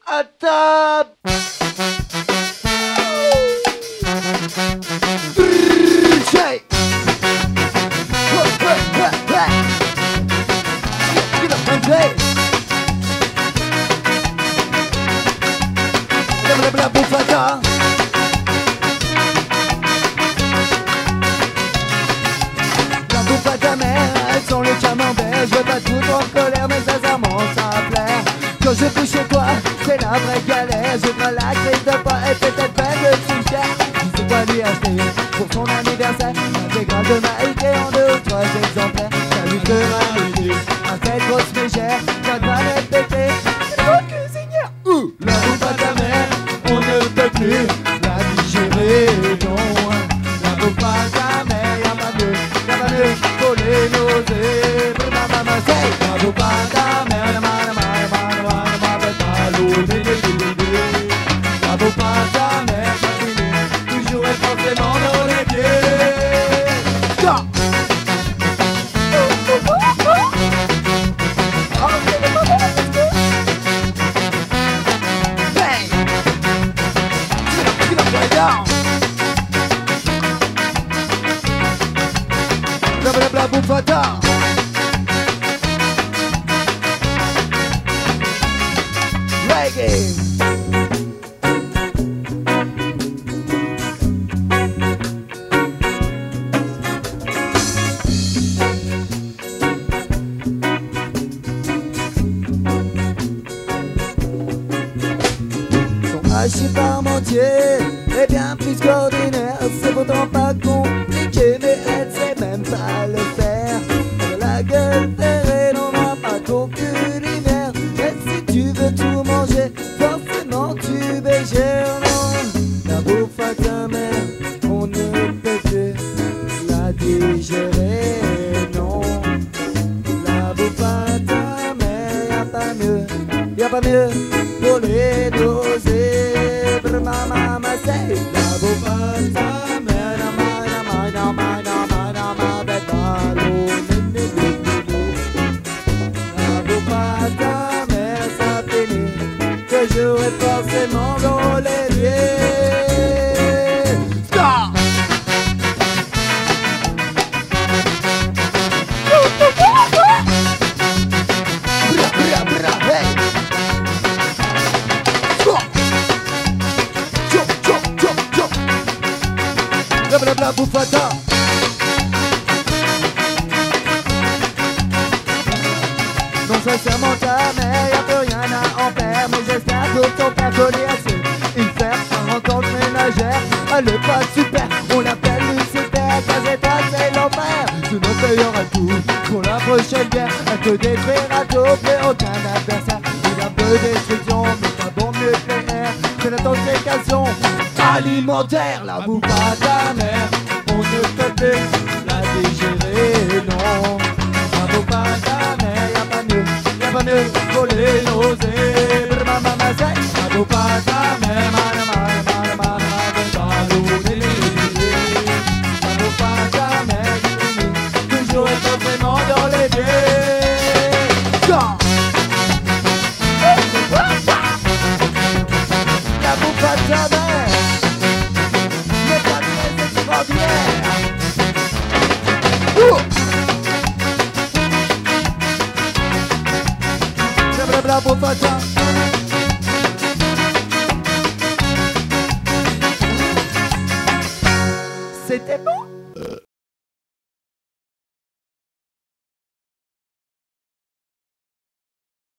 à table. La bouffata. La bouffata mère, elles sont le camembert. Je veux pas tout en colère, mais sincèrement ça plaît. Quand je couche chez toi, c'est la vraie galère. Je prends la crise de pas et peut-être pas de cimetière. Je sais quoi lui acheter pour son anniversaire. L'intégrale de Maïté en 2 ou 3 exemplaires. La lutte de Maïté, à cette grosse mégère. Quand va être pété, c'est le cuisinière. La bouffata mère, on ne peut plus la digérer, non. La bouffata mère, y'a pas mieux pour les nausées. La bouffata mère, la bouffata mère, toujours et forcément dans les pieds. La bouffata. Reggae. Haché par Montier est bien plus qu'ordinaire. C'est pourtant pas compliqué, mais elle sait même pas le faire. Elle a la gueule ferrée, n'en a pas trop culinaire. Et si tu veux tout manger, forcément tu bégères, non. La bouffe à ta mère, on ne peut plus la digérer, non. La bouffe à ta mère, y'a pas mieux pour les doser. Mama say la bouffata mère, la bouffata mère, ça finit que j'aurais forcément dans les lieux. Stop! Bra, bra, bra, hey! La bouffata. Non, sincèrement ta mère, y'a plus rien à en faire. Mais j'espère que ton père connaît assez. Il fait un rencontre ménagère. Elle est pas super, on l'appelle Lucifer. Car étoile c'est l'enfer. Sinon payera tout pour la prochaine guerre. Elle te détruira tout, mais aucun adversaire. Il a peu de destruction, mais pas bon mieux que les airs. C'est l'intoxication alimentaire. La bouffata mère, on ne peut plus la digérer, non. La bouffata mère, y'a pas mieux pour les nausées. La bouffata mère, la bouffata mère, toujours et forcément dans les pieds. La bouffata mère, n'est pas très extraordinaire. La bouffata. C'était bon.